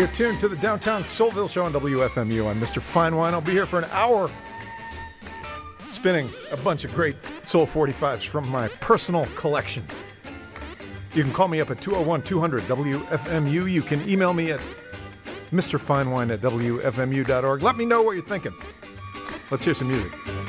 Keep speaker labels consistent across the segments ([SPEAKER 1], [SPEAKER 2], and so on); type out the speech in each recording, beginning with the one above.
[SPEAKER 1] You're tuned to the Downtown Soulville Show on WFMU. I'm Mr. Fine Wine. I'll be here for an hour spinning a bunch of great Soul 45s from my personal collection. You can call me up at 201-200-WFMU. You can email me at mrfinewine@wfmu.org. Let me know what you're thinking. Let's hear some music.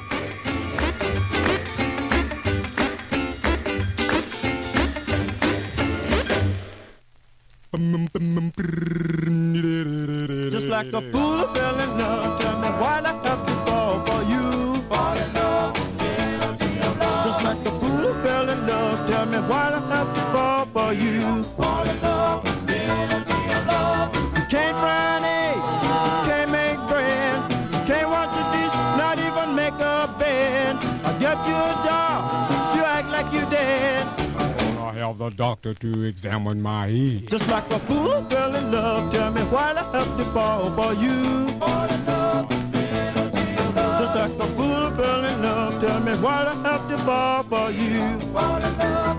[SPEAKER 2] Just like a fool who fell in love, tell me why I have to fall for you. Fall in love, just like a fool who fell in love, tell me why I have to fall for you. Fall in love, you can't fry an egg, you can't make bread, you can't wash a dish, not even make a bed. I get you a job, you act like you dead.
[SPEAKER 3] I have the doctor to examine my head.
[SPEAKER 2] Just like a fool who fell in love, tell me why I have to fall for you. Fall in love, just like a fool who fell in love, tell me why I have to fall for you. Fall in love,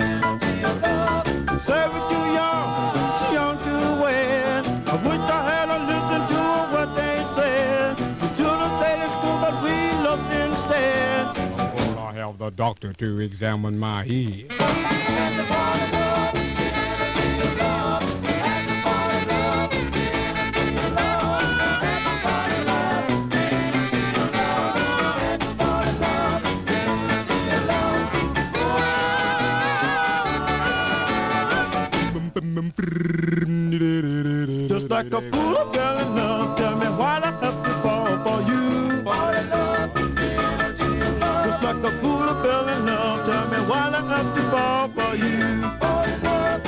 [SPEAKER 2] say we're too young to wed. I wish I had listened to what they said. We should have stayed in school, but we loved instead.
[SPEAKER 3] I have the doctor to examine my head.
[SPEAKER 2] Just like a fool who fell in love, tell me why I have to fall for you. Fall in love, just like a fool who fell in love, tell me why I have to fall for you. Fall in love,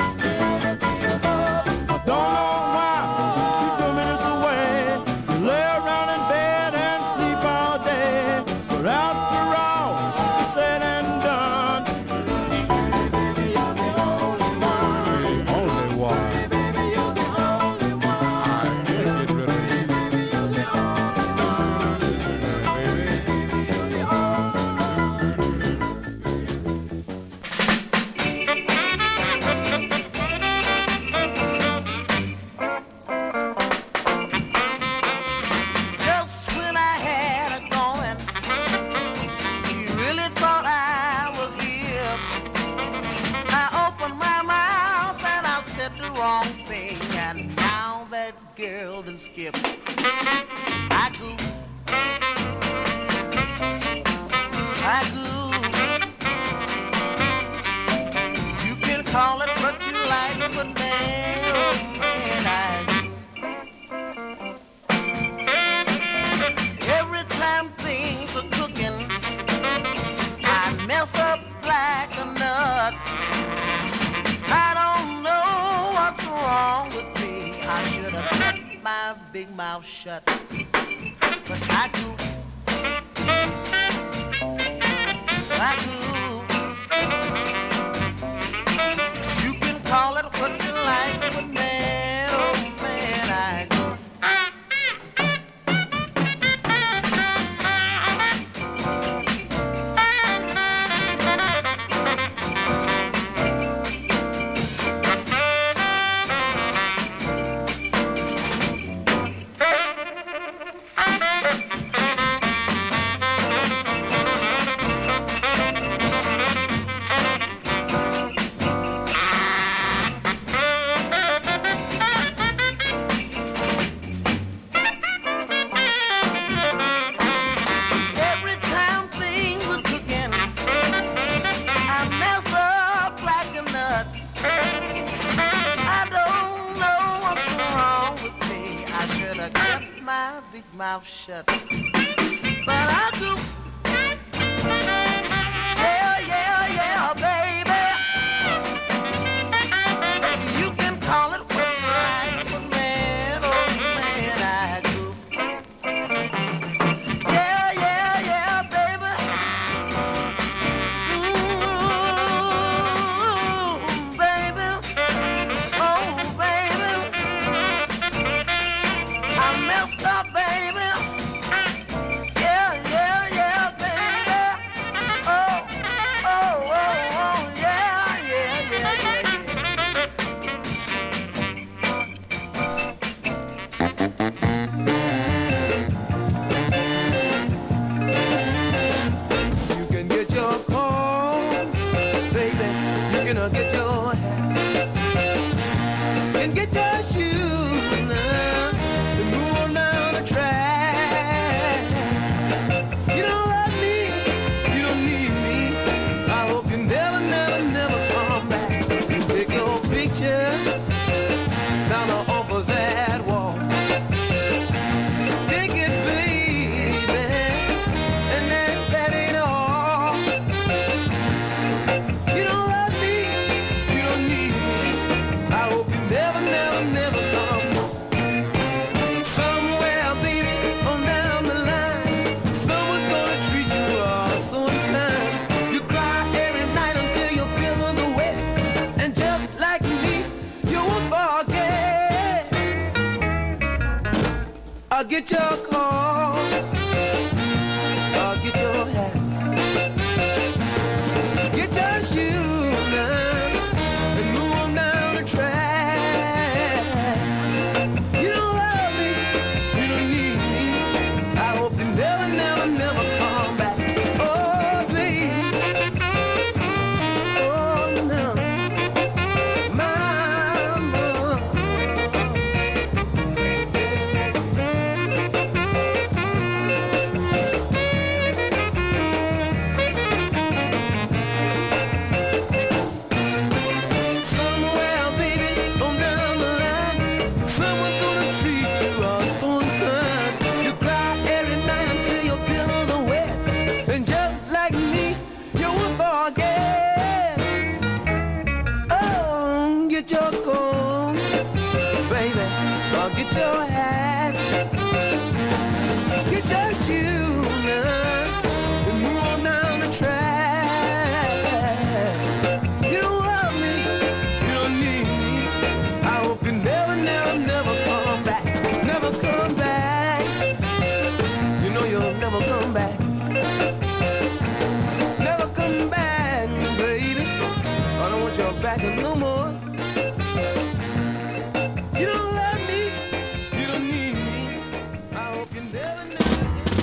[SPEAKER 2] I don't know why you do me this way. You lay around in bed and sleep all day, but after all it's said and done,
[SPEAKER 1] Only one.
[SPEAKER 4] Just when I had it going, you really thought I was here. I opened my mouth and I said the wrong thing, and now that girl done skipped. I go, you can call it what you like, but man, oh man, I go. Every time things are cooking, I mess up like a nut. I don't know what's wrong with me. I should have kept my big mouth shut. But I do. You can call it what you like, but man, oh man, I go. Every time things are cooking, I mess up like a nut. I don't know what's wrong with me. I should have kept my big mouth shut. But I do. Yeah, yeah, yeah, baby. You can call it what you like, but man, oh man, I do. Yeah, yeah, yeah, baby. Ooh, baby. Oh, baby. I messed up, baby. Yeah, yeah,
[SPEAKER 2] Get your coat, get your hat, get your shoes now, and move on down the track. You don't love me, you don't need me. I hope you never, never, never come back. Oh, baby, oh no, mama. Somewhere, baby, on down the line, someone's gonna treat you all so good. You cry every night until your pillows are wet, and just like me, you will forget. Oh, get your coat, baby, or get your hat, get your shoes now, and move on down the track. You don't love me, you don't need me. I hope you never, never, never come back. Never come back. You know you'll never come back. Never come back, baby. I don't want your back no more. You don't love me, you don't need me. I hope you never, never.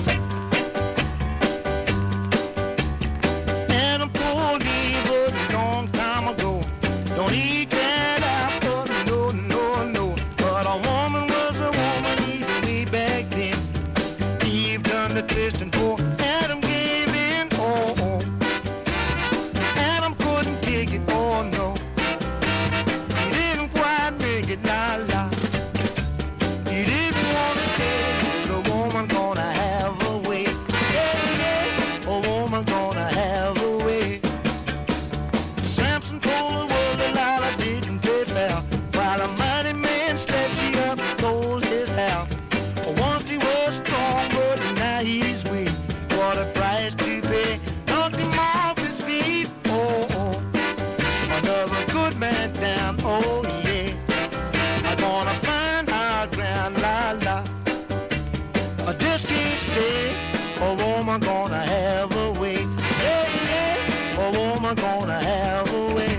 [SPEAKER 5] And I'm poor but a long time ago. Don't eat that apple, no, no, no. But a woman was a woman even way back then. Eve done the twisting for Adam gave in, oh, oh. Adam couldn't take it, oh no. He didn't quite make it, la la. He didn't want to stay. The woman gonna have a way. Yeah, yeah. A woman gonna have a way. Samson told the world Delilah didn't play fair, while a mighty man snatched she up and stole his hair. Once he was strong, but now he's weak. What a price to pay. Knocked him off his feet. Oh, oh. Another good man down. Oh, yeah. I'm gonna find high ground. La, la. I just can't stay. A woman gonna have a way. Yeah, yeah. A woman gonna have a way.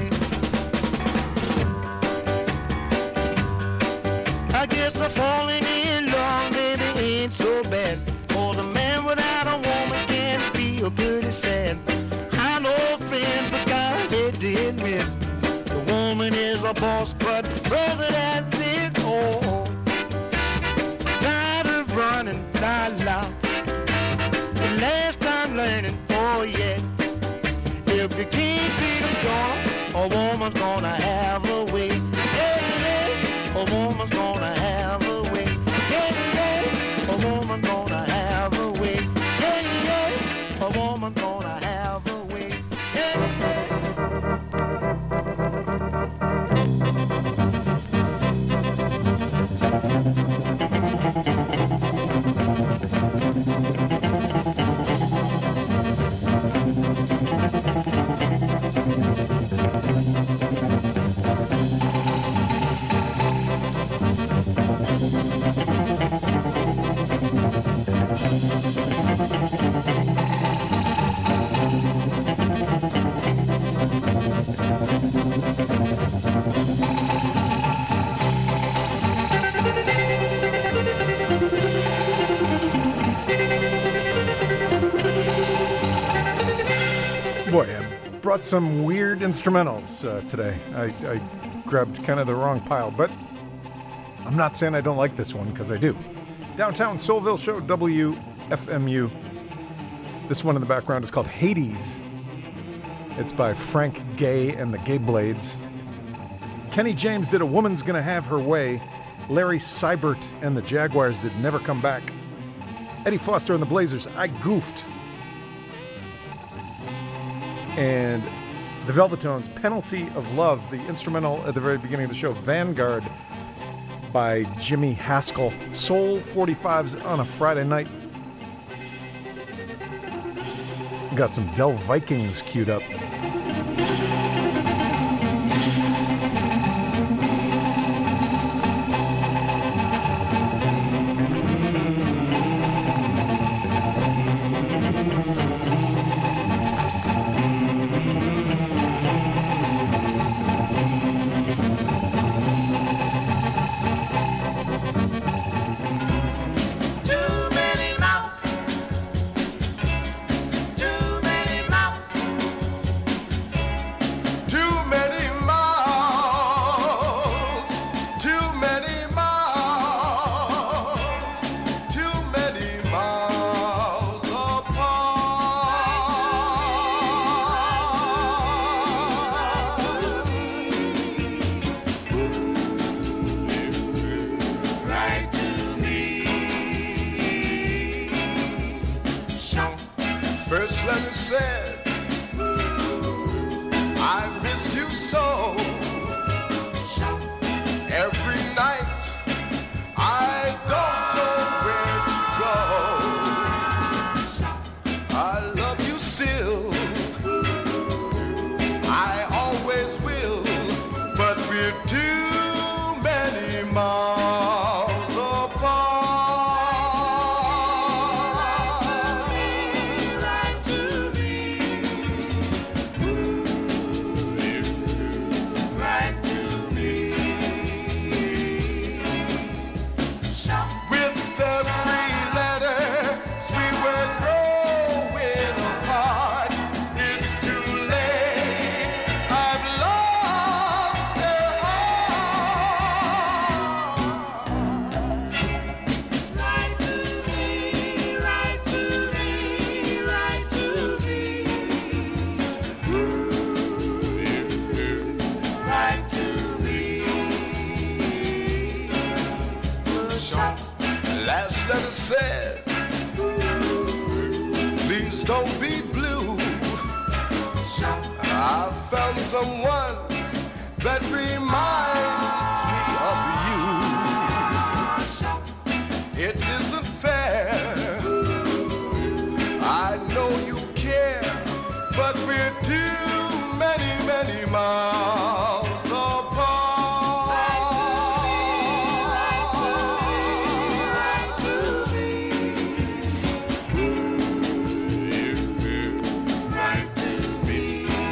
[SPEAKER 5] I guess the falling in love maybe ain't so bad. For the man without a woman can feel pretty sad. I know friends, but I hate to admit the woman is a boss, but brother, that's it. Oh, oh. Tired of running, la la. The last time learning, oh yeah. If you can't beat a dog, a woman's gonna have a way. Yeah, yeah. A woman's gonna have a way. Yeah, yeah. A woman's gonna have a way. Yeah, yeah. A woman's gonna have a way. Yeah,
[SPEAKER 1] Boy, I brought some weird instrumentals today. I grabbed kind of the wrong pile, but I'm not saying I don't like this one, because I do. Downtown Soulville Show, WFMU. This one in the background is called Hades. It's by Frank Gay and the Gay Blades. Kenny James did A Woman's Gonna Have Her Way. Larry Seibert and the Jaguars did Never Come Back. Eddie Foster and the Blazers, I Goofed. And the Velvetones, Penalty of Love, the instrumental at the very beginning of the show, Vanguard, by Jimmy Haskell. Soul 45s on a Friday night. Got some Del Vikings queued up.
[SPEAKER 6] First letter said, I miss you so. Every night I don't know where to go. I love you still, I always will, but we're too many miles apart. Right to me, right to me. With every letter we were growing apart. It's too late, I've lost her heart. Right to me, right to me, right to me. Right to me. Last letter said, please don't be blue. I found someone that reminds me of you. It isn't fair, I know you care, but we're too many, many miles apart. Right to me, right to me.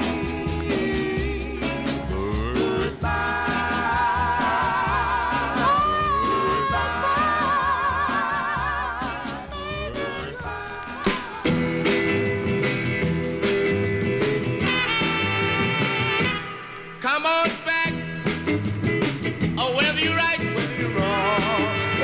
[SPEAKER 6] Come on back, whether you're right, whether you're wrong.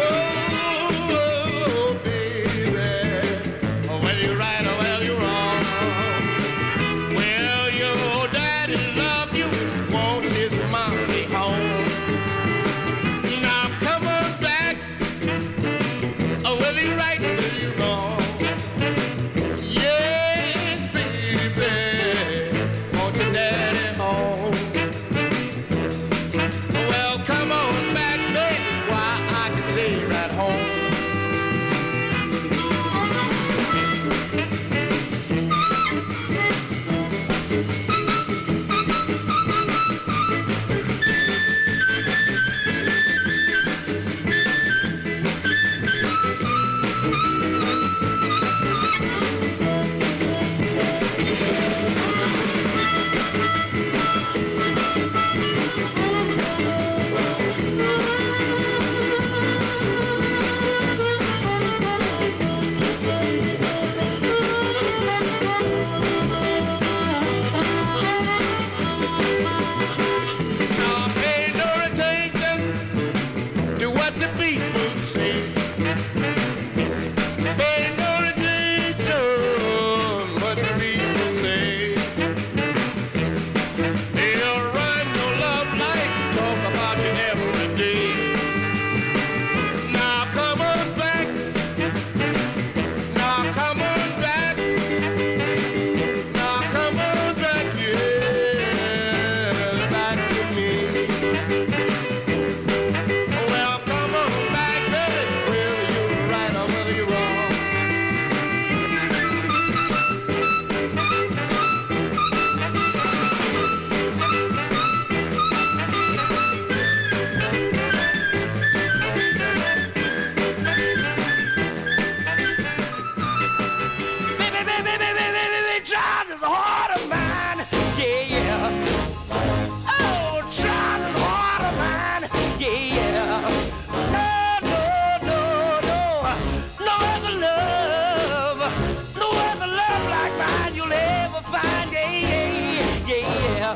[SPEAKER 6] Oh, baby, whether you're right or whether you're wrong. Well, your daddy loved you, wants his mommy home. Now come on back, whether you're right, whether you're wrong. Yes, baby, want your daddy home. Well, come on back, baby, why I can stay right home. Now pay no attention to what the people say. Pay no attention what the people say. They'll run your love life, talk about you every day. Now come on back. Now come on back. Now come on back, yeah, back to me. Well, come on back, baby, whether you're right or whether you're wrong. Baby, child is a heart of mine, yeah, yeah. Oh, child is a heart of mine, yeah, yeah. No, no, no, no, no other love like mine you'll ever find, yeah, yeah, yeah.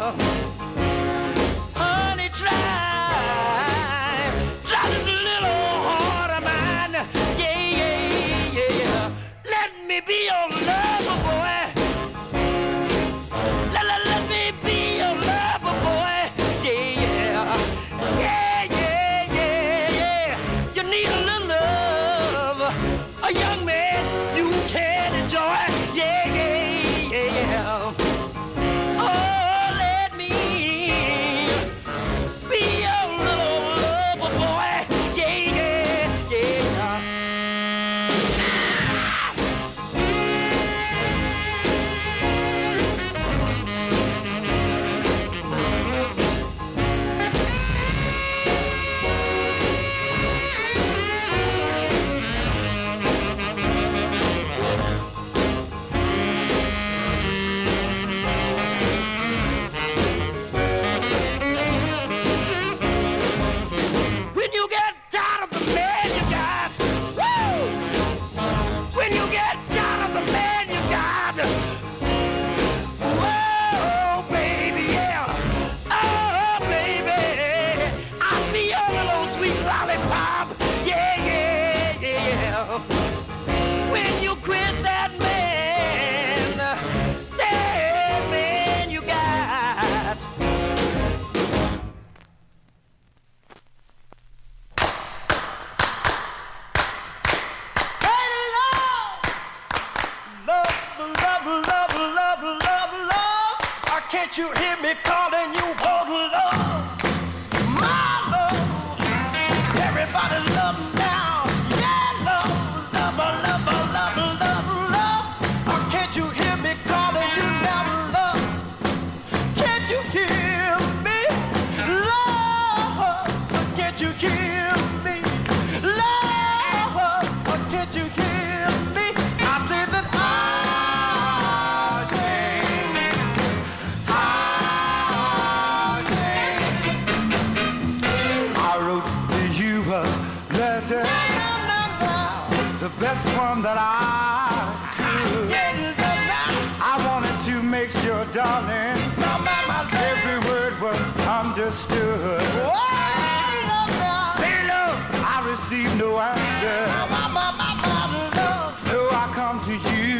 [SPEAKER 6] Honey, try this little heart of mine, yeah, yeah, yeah. Let me be your lover, boy. Let me be your lover, boy. Yeah, yeah. Yeah, yeah, yeah, yeah. You need a little love, a young man you can enjoy. Yeah, yeah, love, love, love, love, love. Can't you hear me calling you for love? My love. Everybody love now. Yeah, love, love, love, love, love, love. Can't you hear me calling you now, love? Can't you hear me? Love, can't you hear me? Love, can't you hear me? I say that
[SPEAKER 2] the best one that I could. I wanted to make sure, darling, every word was understood. Say, look, I received no answer, so I come to you.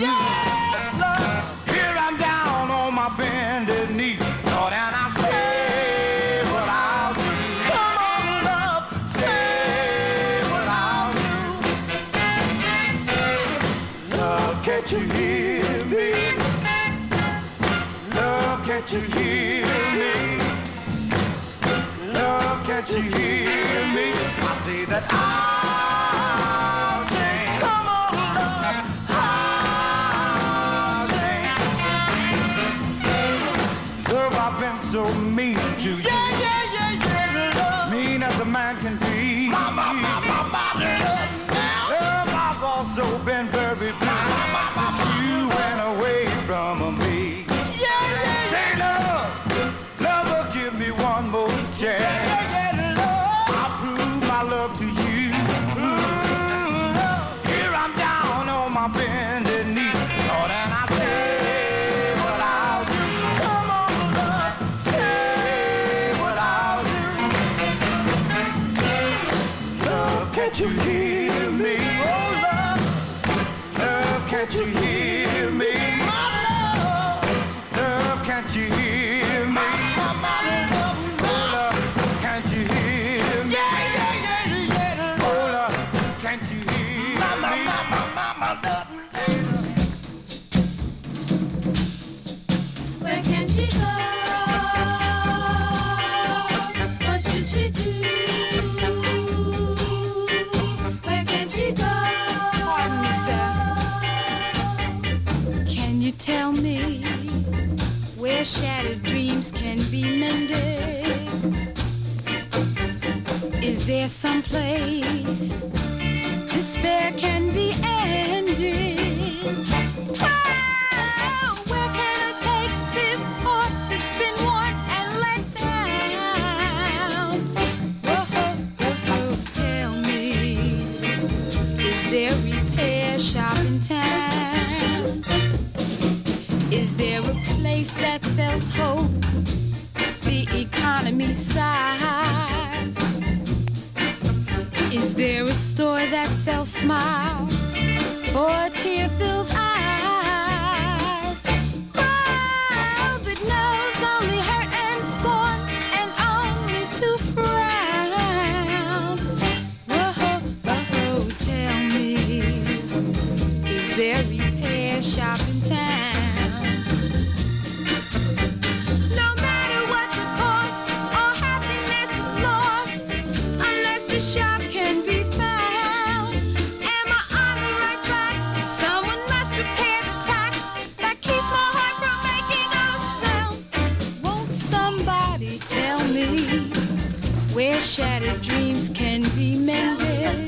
[SPEAKER 2] Here I'm down on my bended knee, Lord, and I say what I'll do. Come on, love, say what I'll do. Love, can't you hear me? Love, can't you hear me? Love, can't you hear me? I say that I'll change. Come on, love, I'll change. Love, I've been so mean to you. Love. Mean as a man can be. Love, I've also been very blue since you went away from me. Say, love, love will give me one more chance. I'll prove my love to you. Here I'm down on my bended knee, Lord, and I say what I'll do. Come on, love, say what I'll do. Love, can't you hear me? Oh, love, love, can't you hear me? My love, love, can't you hear me? My love, love, can't you hear me? Oh, love, can't you hear me?
[SPEAKER 7] Where can she go? What should she do? Where can she go?
[SPEAKER 8] Pardon me, sir. Can you tell me where shattered dreams can be mended? Is there some place despair can be ended? Where can I take this heart that's been worn and let down? Tell me, is there a repair shop in town? Is there a place that sells hope, the economy size? Is there a store that sells smiles for tear-filled eyes? World that knows only hurt and scorn and only to frown. Tell me, is there a repair shop in town? No matter what the cost, all happiness is lost unless the shop can be found. Am I on the right track? Someone must repair the crack that keeps my heart from making a sound. Won't somebody tell me where shattered dreams can be mended?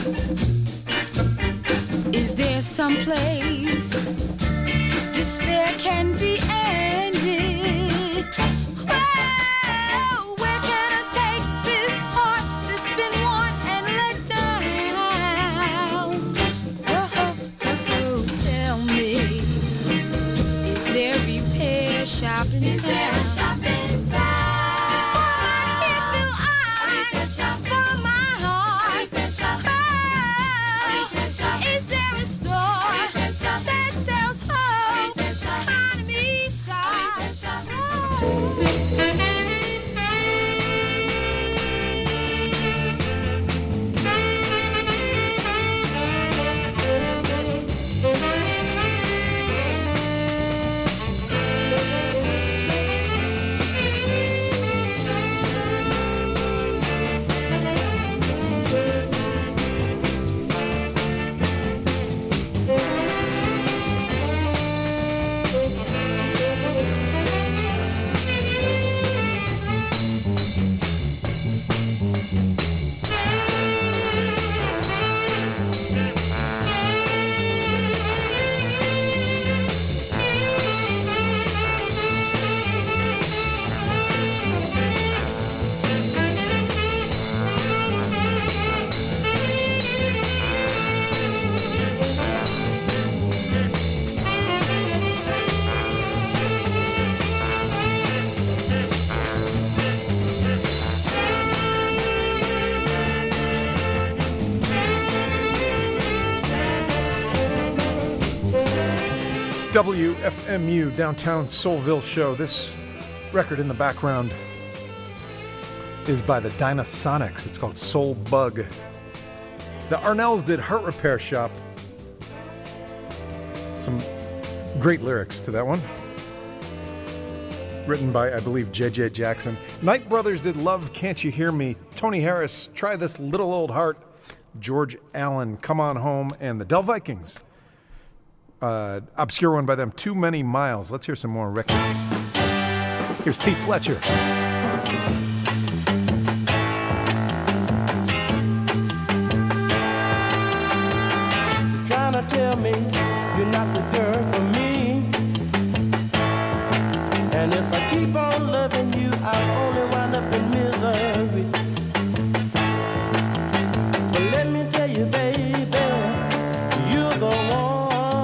[SPEAKER 8] Is there some place despair can be ended? Where can I take this heart that's been worn and let down? Tell me, is there a repair shop in town? For my tear-filled eyes, for my heart. Is there a store that sells hope, economy size?
[SPEAKER 1] WFMU, Downtown Soulville Show. This record in the background is by the Dynasonics. It's called Soul Bug. The Arnells did Heart Repair Shop. Some great lyrics to that one. Written by, I believe, J.J. Jackson. Knight Brothers did Love Can't You Hear Me. Tony Harris, Try This Little Old Heart. George Allen, Come On Home. And the Del Vikings. Obscure one by them, Too Many Miles. Let's hear some more records. Here's T. Fletcher.
[SPEAKER 6] You're trying to tell me you're not the girl for me. And if I keep on loving you, I'll only wind up in misery. But let me tell you, baby, you're the one.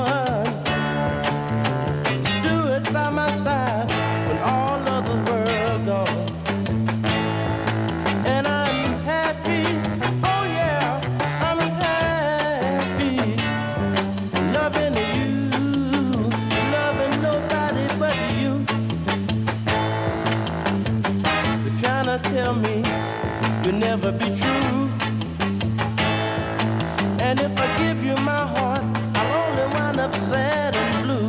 [SPEAKER 6] Stood by my side when all others were gone. And I'm happy, oh yeah, I'm happy. Loving you, loving nobody but you. You're trying to tell me you'll never be true. And if I give you my heart, I'll only wind up sad and blue.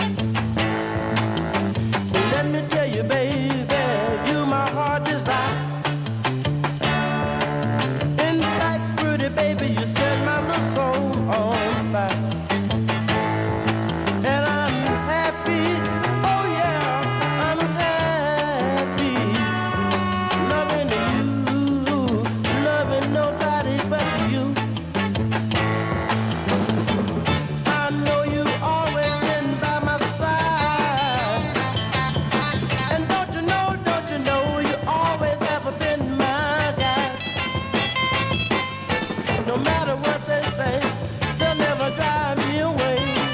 [SPEAKER 6] But let me tell you, baby, you my heart desire. In fact, pretty baby, you set my little soul on fire. And I'm happy, oh yeah, I'm happy. Loving you, loving nobody but you. I know you've always been by my side. And don't you know, you always have been my guy. No matter what they say, they'll never drive me away.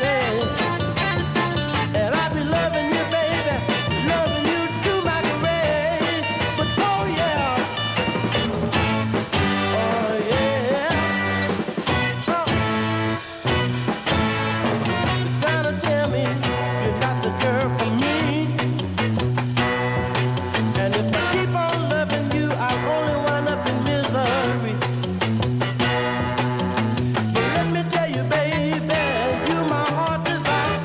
[SPEAKER 6] And I'll be loving you, baby, loving you to my grave. But oh yeah, trying to tell me you're not the girl for me. And if I keep on loving you, I'll only wind up in misery. But let me tell you, baby, you my heart desire.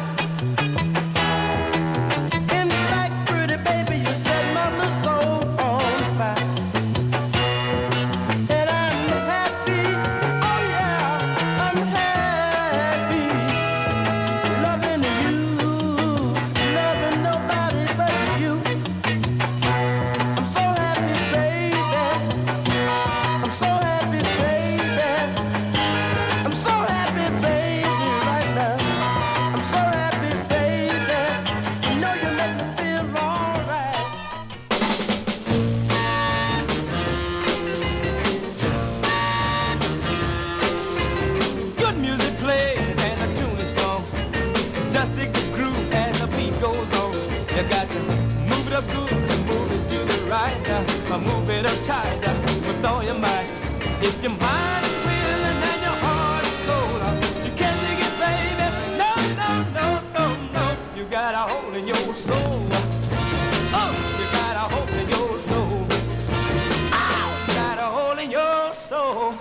[SPEAKER 6] In fact, pretty baby, you set my little soul on fire. And I'm happy, oh yeah, I'm happy. Loving you, loving nobody but you. I'm so happy, baby. I'm so happy, baby. I'm so happy, baby, right now. I'm so happy, baby. You know you make me feel alright. Good music played and the tune is strong. Just dig the groove as the beat goes on. You got to move it up good and move it to the right. Move it up tight with all your might. If your mind is willing and your heart is cold, you can't dig it, baby. No, no, no, no, no. You got a hole in your soul. Oh, you got a hole in your soul. Ow, you got a hole in your soul.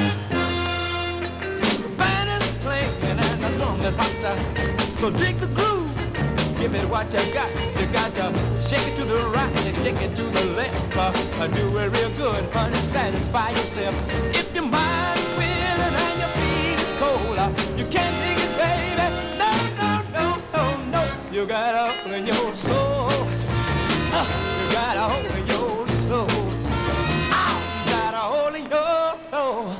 [SPEAKER 6] The band is playing and the drum is hot. So dig the groove, give it what you got. You got to shake it to the right and shake it to the left. Do it real good, honey, satisfy yourself. If your mind is willing and your feet is cold, you can't dig it, baby. No, no, no, no, no. You got a hole in your soul. You got a hole in your soul. Ow, you got a hole in your soul.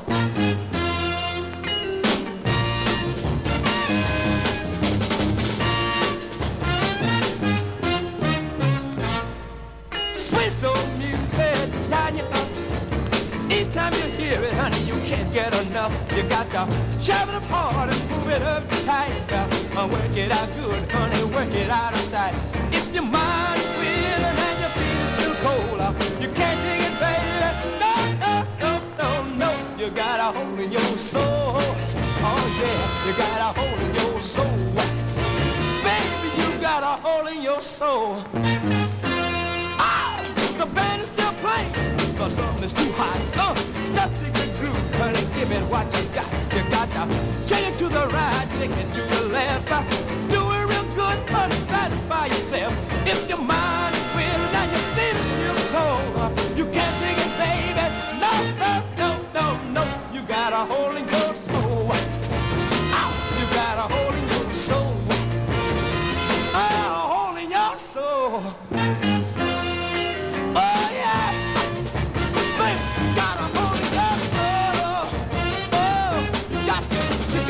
[SPEAKER 6] Sweet soul music, tying you up. Each time you hear it, honey, you can't get enough. You got to shove it apart and move it up tight. Work it out good, honey, work it out of sight. If your mind is willing and your feet is still cold, you can't dig it, baby. No, no, no, no, no. You got a hole in your soul. Oh yeah, you got a hole in your soul. Baby, in your soul. Oh, the band is still playing, but something is too hot. Just take the groove, honey, give it what you got. You got to shake it to the right, shake it to the left. Do it real good, honey, satisfy yourself. If your mind is willing and your feet are still cold, you can't take it, baby. No, no, no, no, no. You got a hole in your soul. Oh, you got a hole in your soul. A hole in your soul. Oh yeah, baby, got a hole in your soul. Oh, you got to.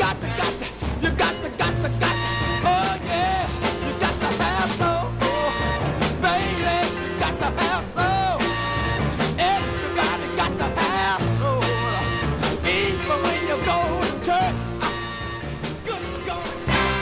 [SPEAKER 6] Oh yeah, you got to have soul, baby, you got to have soul. Everybody got to have soul. Even when you go to church, good God.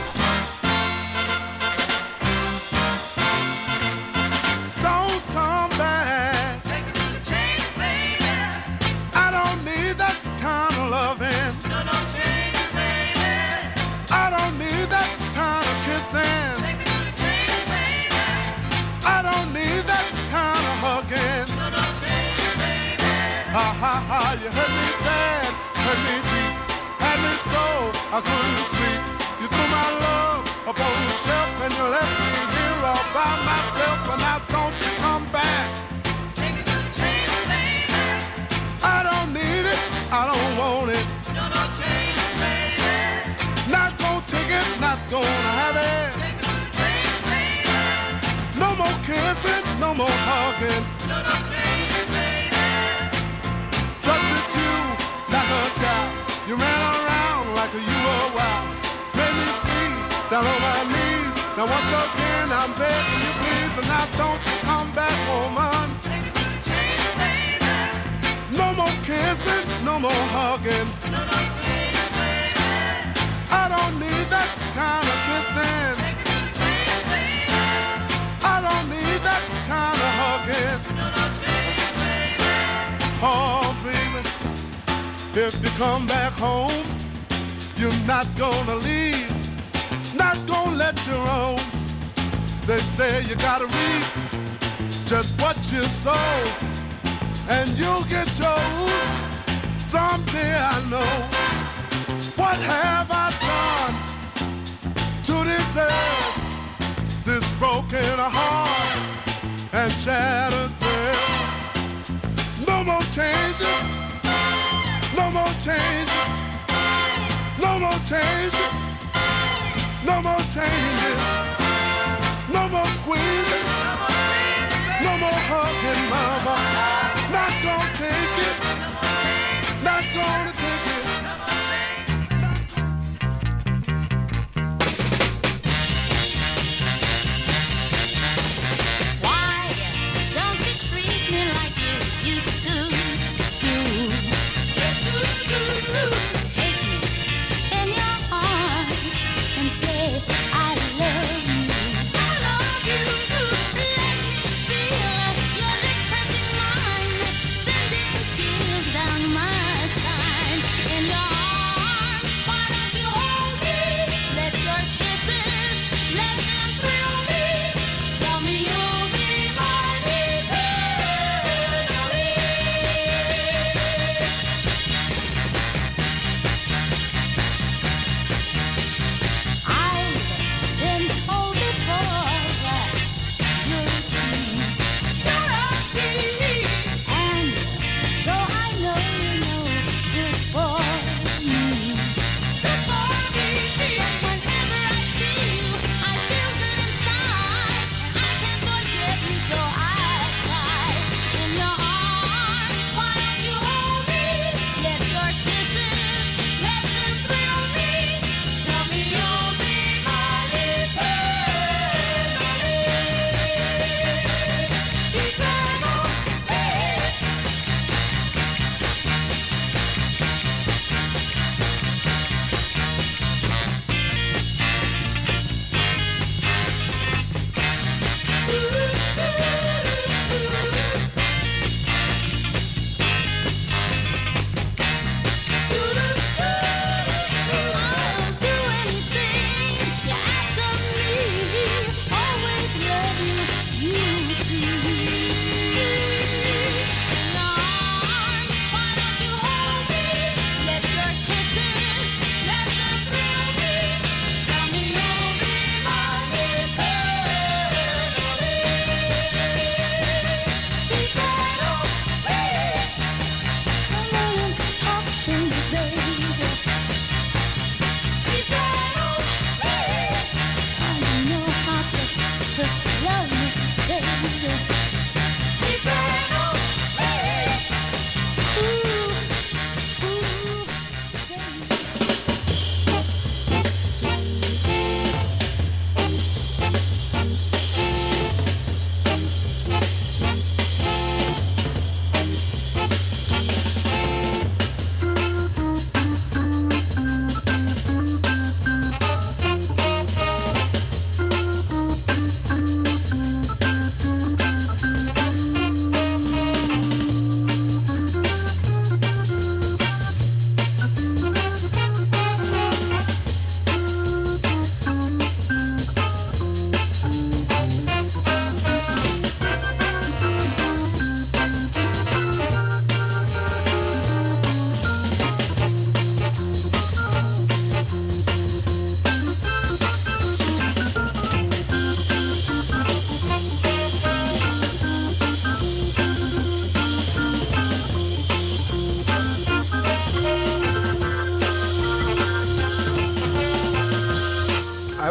[SPEAKER 2] Don't come back.
[SPEAKER 6] Take it to the change, baby.
[SPEAKER 2] I don't need that kind of loving.
[SPEAKER 6] No, change it, baby.
[SPEAKER 2] I don't need that kind of kissing.
[SPEAKER 6] Take it to the change, baby.
[SPEAKER 2] I don't need that kind of hugging.
[SPEAKER 6] No, change it, baby.
[SPEAKER 2] Ha ha ha, you hurt me bad, hurt me deep, had me so I couldn't sleep. You threw my love upon the shelf and you left me here all by myself. And now don't you come back.
[SPEAKER 6] Take it to the change, baby.
[SPEAKER 2] I don't need it, I don't want it.
[SPEAKER 6] No, change it, baby.
[SPEAKER 2] Not gonna take it, not gonna have it.
[SPEAKER 6] Take it to the change, baby.
[SPEAKER 2] No more kissing, no more hugging.
[SPEAKER 6] No, change it, baby.
[SPEAKER 2] Trusted you like a child. You ran around like you were wild. Made me free down on my knees. Now once again I'm begging you please, and now don't you come back, woman.
[SPEAKER 6] Take it to the change, baby.
[SPEAKER 2] No more kissing, no more hugging.
[SPEAKER 6] No, change it, baby.
[SPEAKER 2] I don't need that kind of kissing.
[SPEAKER 6] Take it to the change, baby.
[SPEAKER 2] I don't need that kind of hugging.
[SPEAKER 6] No, change it, baby.
[SPEAKER 2] Oh, baby, if you come back home, you're not gonna leave, not gonna let you roam. They say you gotta reap just what you sow, and you'll get yours someday. I know. What have I done to deserve this broken heart and shattered spirit? No more changes, no more changes, no more changes, no more changes, no more squeezing, no more hugging, mama. Not gonna take it, not gonna take it.
[SPEAKER 8] Why don't you treat me like you used to do? Take me in your arms and say I love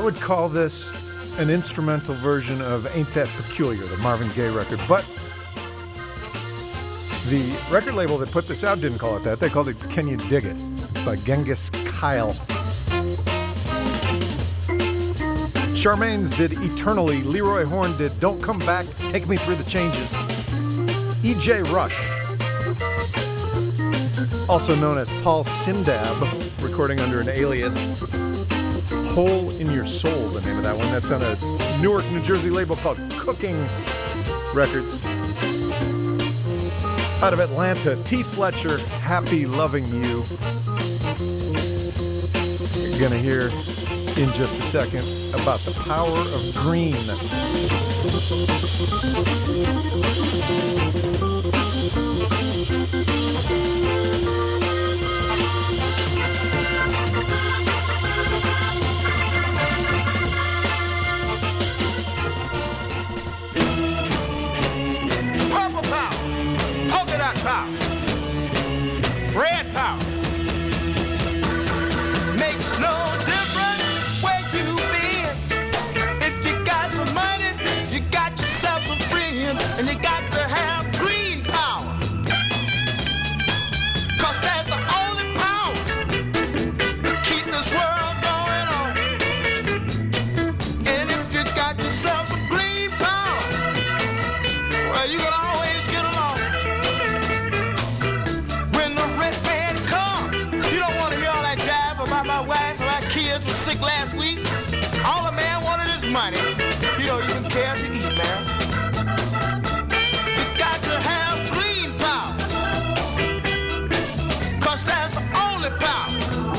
[SPEAKER 1] would call this an instrumental version of Ain't That Peculiar, the Marvin Gaye record, but the record label that put this out didn't call it that. They called it Can You Dig It? It's by Genghis Kyle. Charmaine's did Eternally. Leroy Horn did Don't Come Back, Take Me Through the Changes. E.J. Rush, also known as Paul Sindab, recording under an alias. Hole in Your Soul, the name of that one. That's on a Newark, New Jersey label called Cooking Records. Out of Atlanta, T. Fletcher, Happy Loving You. You're going to hear in just a second about the power of green.
[SPEAKER 6] Purple power, polka dot power, red power. Makes no difference where you been. If you got some money, you got yourself some friends, and you got to have green power. 'Cause that's the only power to keep this world going on. And if you got yourself some green power, well, you can always get along. When the red man comes, you don't want to hear all that jive about my wife or my kids were sick last week. All the man wanted is money. He don't even care to eat, man. You got to have green power. 'Cause that's the only power.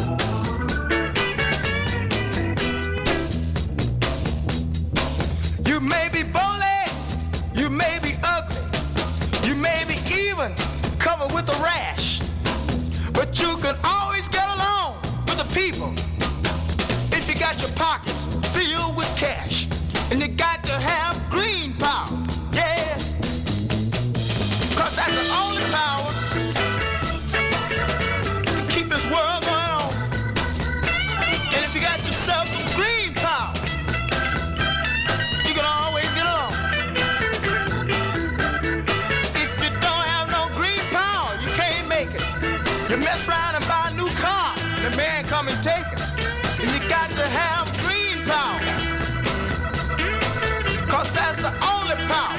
[SPEAKER 6] You may be bowling, you may be ugly, you may be even covered with a rash, but you can always get along with the people if you got your pockets filled with cash. And you got to have green power, yeah, 'cause that's the only power to keep this world going on. And if you got yourself some green power, you can always get along. If you don't have no green power, you can't make it. You mess around and buy a new car, and the man come and take it. And you got to have green power, 'cause that's the only power.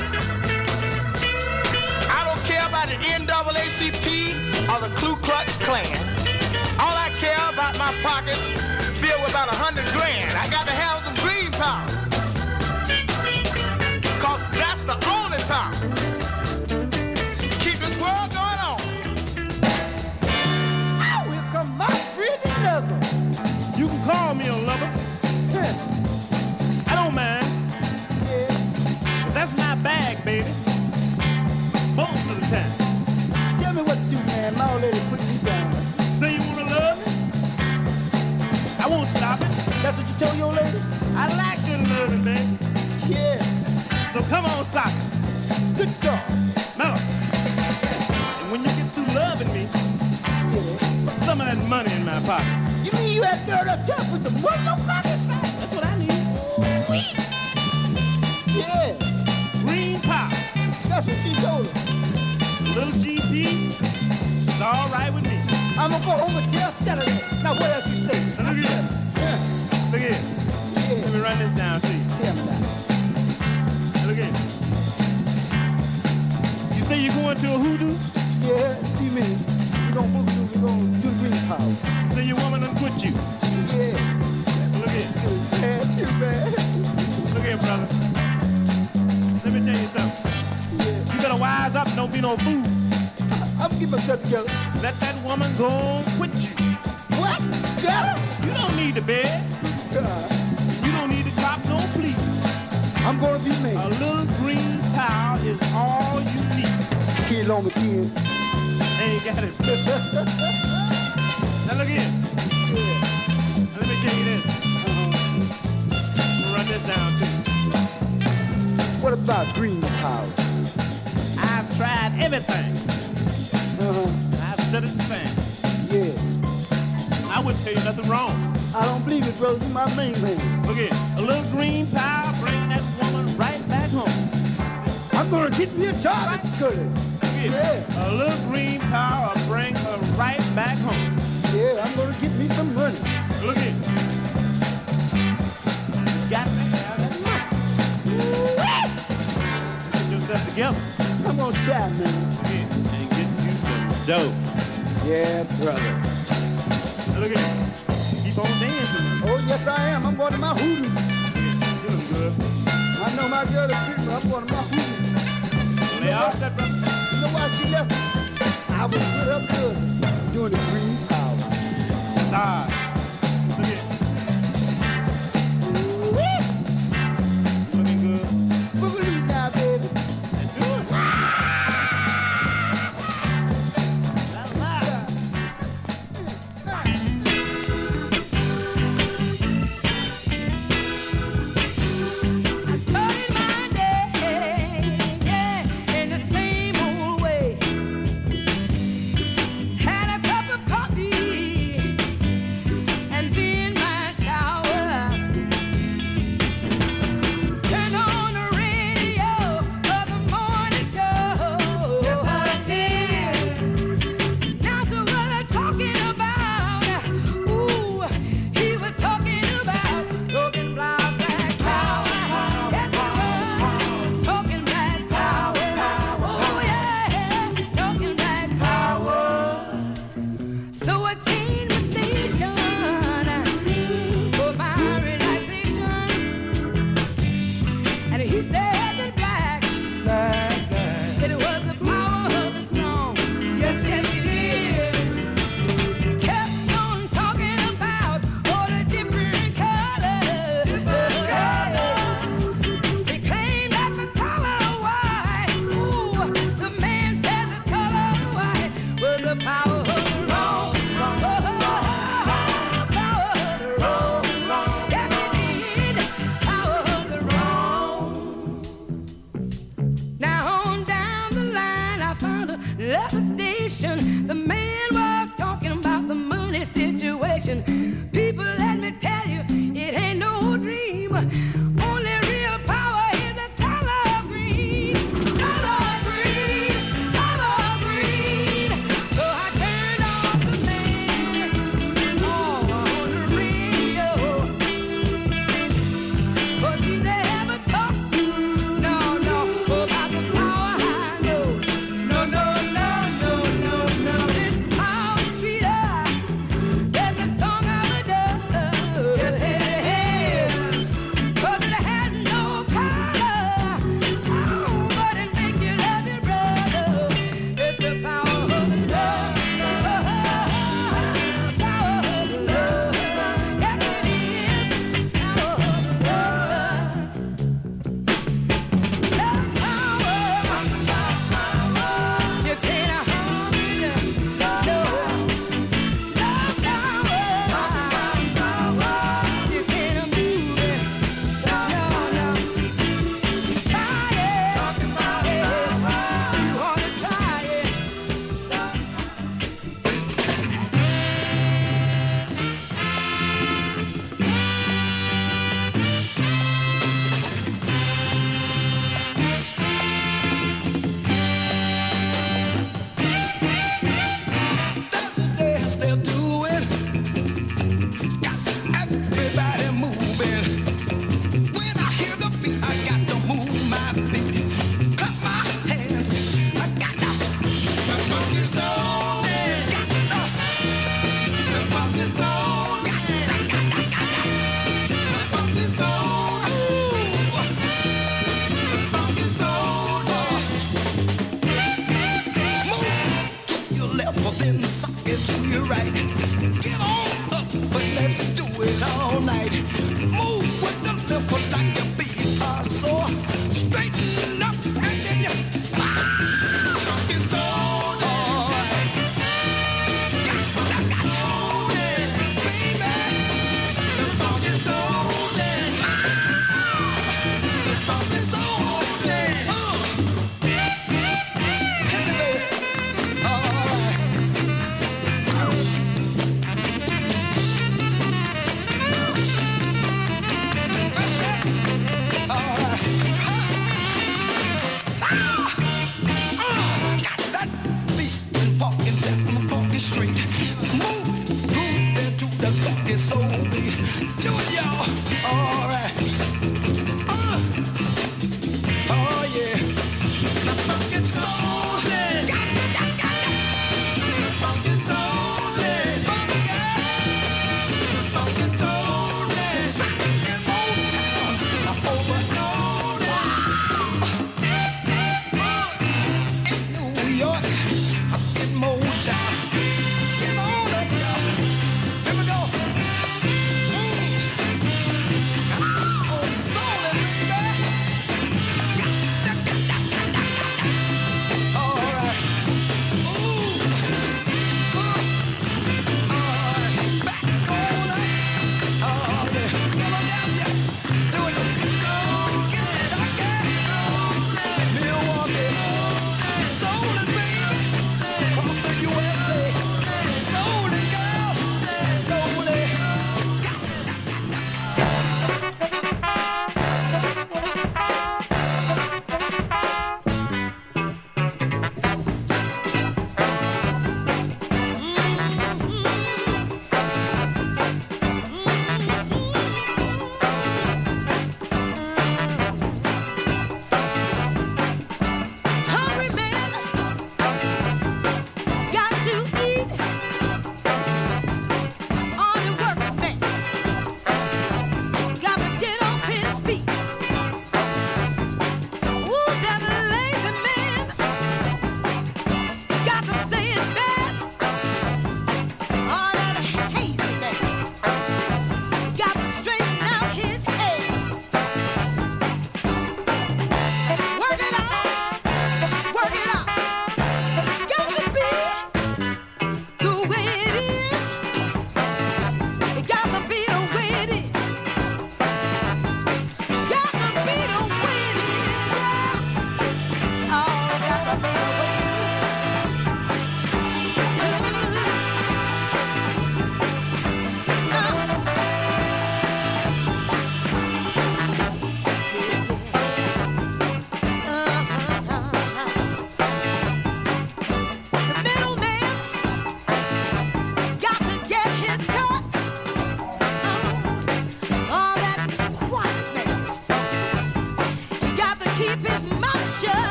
[SPEAKER 6] I don't care about the NAACP or the Ku Klux Klan. All I care about my pockets filled with about 100 grand. I got to have some green power, 'cause that's the only power to keep this world going on.
[SPEAKER 2] Oh, here come my pretty lover.
[SPEAKER 9] You can call me a lover. I don't mind. But that's my bag, baby. Most of the time.
[SPEAKER 2] Tell me what to do, man. My old lady put me down.
[SPEAKER 9] Say you wanna love me? I won't stop it.
[SPEAKER 2] That's what you told your old lady?
[SPEAKER 9] I like good loving, man.
[SPEAKER 2] Yeah.
[SPEAKER 9] So come on, sock.
[SPEAKER 2] Good dog.
[SPEAKER 9] Now, and when you get through loving me, put some of that money in my pocket.
[SPEAKER 2] You mean you had girl up top with some money in your pockets?
[SPEAKER 9] That's what I need.
[SPEAKER 2] Sweet. Yeah.
[SPEAKER 9] Green power.
[SPEAKER 2] That's what she told her.
[SPEAKER 9] Little GP, it's all right with me.
[SPEAKER 2] I'm gonna go home and tell Stella that. Now what else you say?
[SPEAKER 9] Now look here.
[SPEAKER 2] Yeah.
[SPEAKER 9] Look here.
[SPEAKER 2] Yeah.
[SPEAKER 9] Let me run this down to you.
[SPEAKER 2] Tell me that.
[SPEAKER 9] Now look here. You say you're going to a hoodoo?
[SPEAKER 2] Yeah, you mean we gonna book you, we gonna do the green power.
[SPEAKER 9] Say your woman done quit you.
[SPEAKER 2] Yeah.
[SPEAKER 9] Look here.
[SPEAKER 2] Too bad.
[SPEAKER 9] Look here, brother. Let me tell you something.
[SPEAKER 2] Yeah.
[SPEAKER 9] You better wise up and don't be no fool.
[SPEAKER 2] I'm gonna get myself together.
[SPEAKER 9] Let that woman go and quit you.
[SPEAKER 2] What? Stella?
[SPEAKER 9] You don't need the bed. You don't need to cop no plea.
[SPEAKER 2] I'm gonna be
[SPEAKER 9] A
[SPEAKER 2] made.
[SPEAKER 9] little green power is all you need.
[SPEAKER 2] Kid on the kid.
[SPEAKER 9] Ain't got it. Now look here.
[SPEAKER 2] Yeah.
[SPEAKER 9] Now let me tell you this. I'm gonna run this down to you.
[SPEAKER 2] What about green power?
[SPEAKER 9] I've tried everything.
[SPEAKER 2] Uh-huh.
[SPEAKER 9] I've studied the same.
[SPEAKER 2] Yeah.
[SPEAKER 9] I wouldn't tell you nothing wrong. I don't believe it, brother. You're my main man. Look here. A little green power bring that woman right back home. I'm gonna get me a job at Scully. Yeah. A little green power bring her right back home. Yeah, I'm gonna get me some money. Look here. You got to have that money. Get yourself together. I'm gonna try, man. Look here. And get you some dope. Yeah, brother. Now look here. Keep on dancing. Oh, yes, I am. I'm going to my hoodoo. Doing good. I know my girl is pretty, but I'm going to my hoodoo. Lay off that, brother. You know why she left me? I was good up good doing the green power. That's all right. Look here. Looking good. Boogaloo now, baby. Let's do it.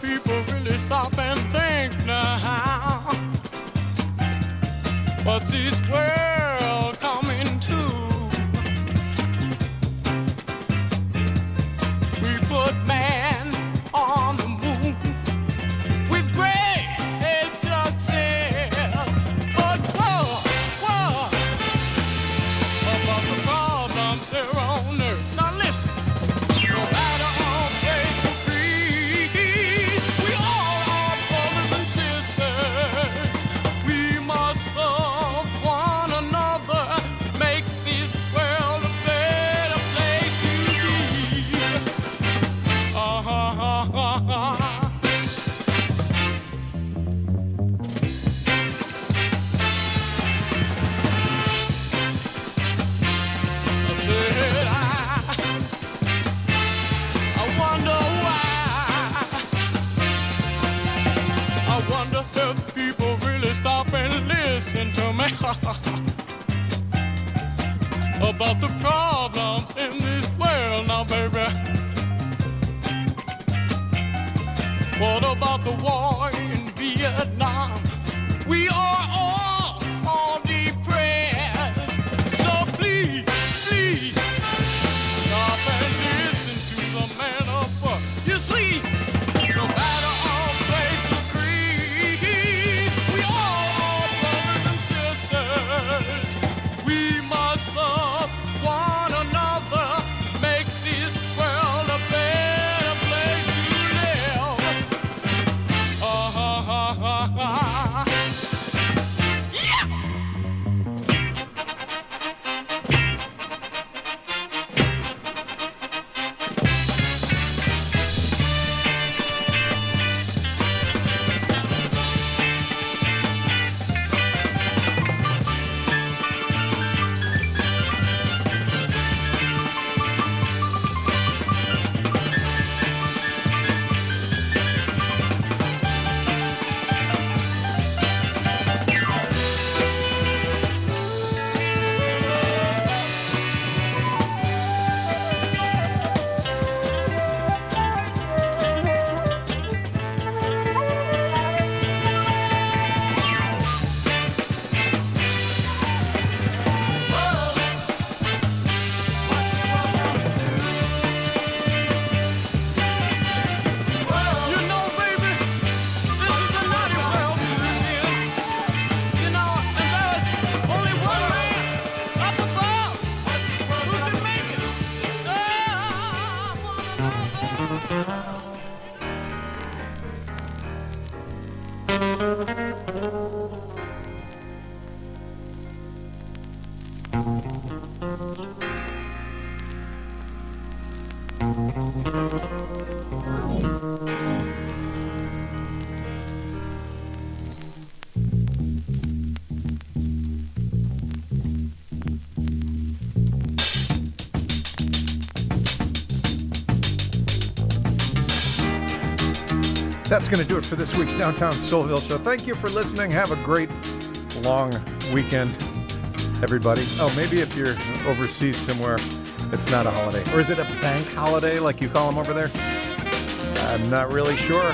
[SPEAKER 2] people really stop and think now? What's this world coming to? We put man on the moon with great success. But whoa, about the problems here on earth. Now listen, no matter our place or creed, we all are brothers and sisters. We must love one another, make this world a better place to be. I said I wonder why. I wonder if people really stop and listen to me about the problems in this world now, baby. What about the war in Vietnam? We are all depressed. So please, please, stop and listen to the man of war. You see, no matter our place or creed, we all are brothers and sisters. We must love one another, make this world a better place to live. Yeah! You know, baby, this is a naughty world we live in. You know, and there's only one man up above who can make it. One another.
[SPEAKER 1] That's going to do it for this week's Downtown Soulville Show. Thank you for listening. Have a great long weekend, everybody. Oh, maybe if you're overseas somewhere, it's not a holiday. Or is it a bank holiday like you call them over there? I'm not really sure.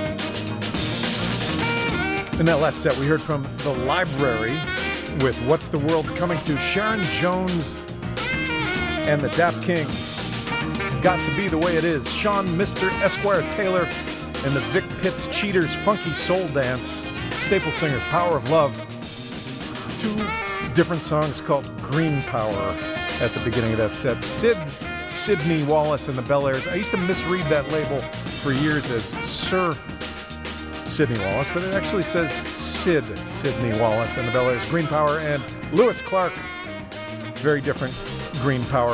[SPEAKER 1] In that last set, we heard from The Library with What's the World Coming To? Sharon Jones and the Dap Kings. Got to Be the Way It Is. Sean Mr. Esquire Taylor and the Vic Pitts Cheaters Funky Soul Dance. Staple Singers, Power of Love. Two different songs called Green Power at the beginning of that set. Sidney Wallace and the Bel Airs. I used to misread that label for years as Sir Sidney Wallace, but it actually says Sidney Wallace and the Bel Airs. Green Power and Lewis Clark. Very different Green Power.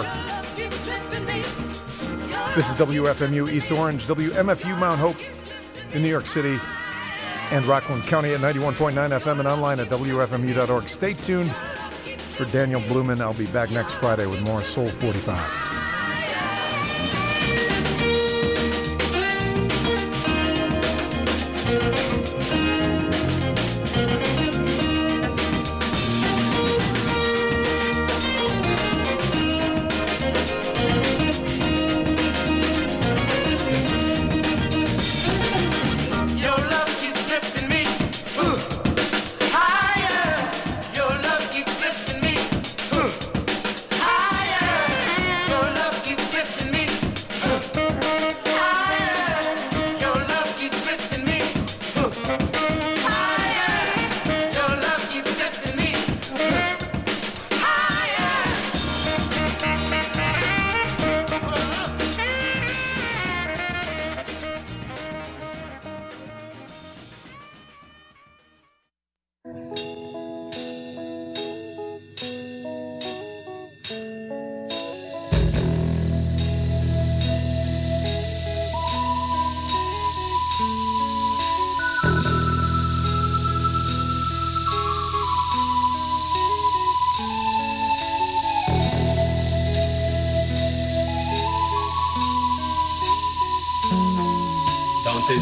[SPEAKER 1] This is WFMU East Orange, WMFU Mount Hope in New York City, and Rockland County at 91.9 FM and online at WFMU.org. Stay tuned for Daniel Blumen. I'll be back next Friday with more Soul 45s.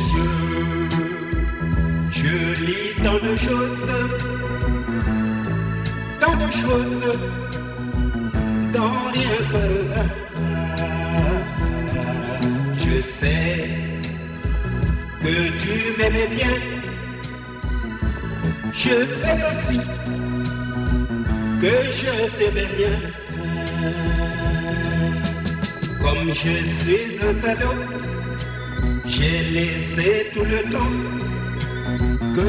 [SPEAKER 10] yeux. Je lis tant de choses dans rien que le regard. Je sais que tu m'aimais bien. Je sais aussi que je t'aimais bien. Comme je suis un salaud, j'ai laissé tout le temps que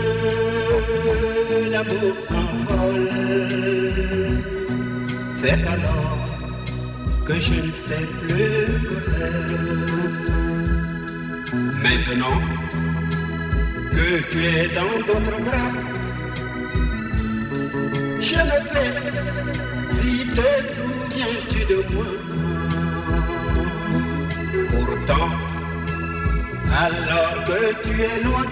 [SPEAKER 10] l'amour s'envole. C'est alors que je ne sais plus que faire. Maintenant que tu es dans d'autres bras, je ne sais si te souviens-tu de moi. Pourtant, alors que tu es loin,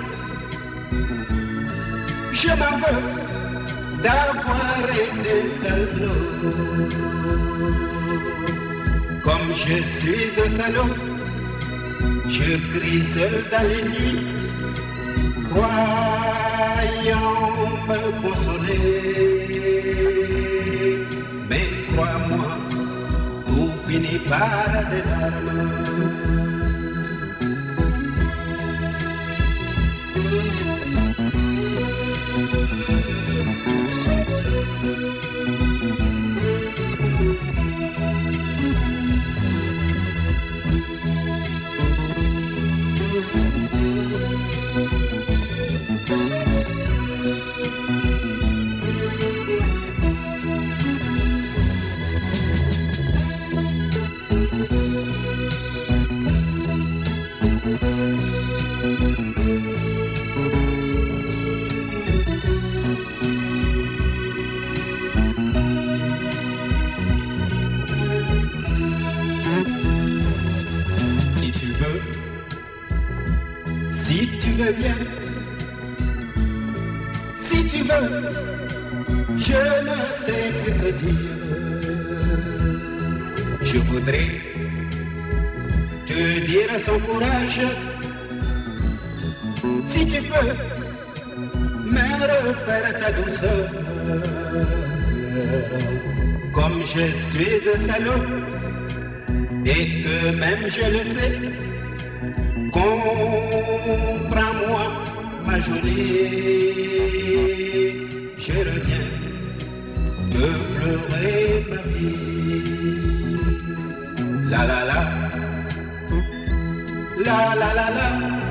[SPEAKER 10] je m'en veux d'avoir été salaud. Comme je suis un salaud, je crie seul dans les nuits, croyant me consoler. Mais crois-moi, tout finit par des larmes. Bien, si tu veux, je ne sais plus que dire. Je voudrais te dire sans courage, si tu peux me refaire ta douceur. Comme je suis un salaud et que même je le sais, comprends-moi, ma jolie, je reviens de pleurer ma vie. La la la, la la la la,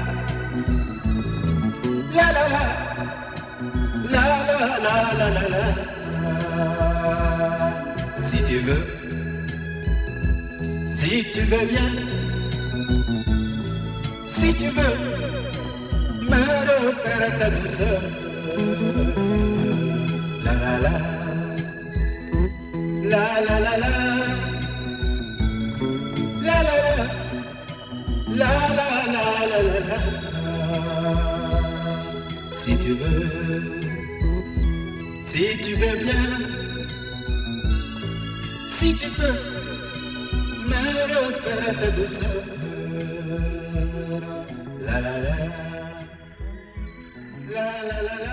[SPEAKER 10] la la la, la la la la la la. Si tu veux bien. Si tu veux me refaire ta douceur, la la la, la la la la, la la la, la la la la la la. Si tu veux bien, si tu peux me refaire ta douceur. La la la, la la la la.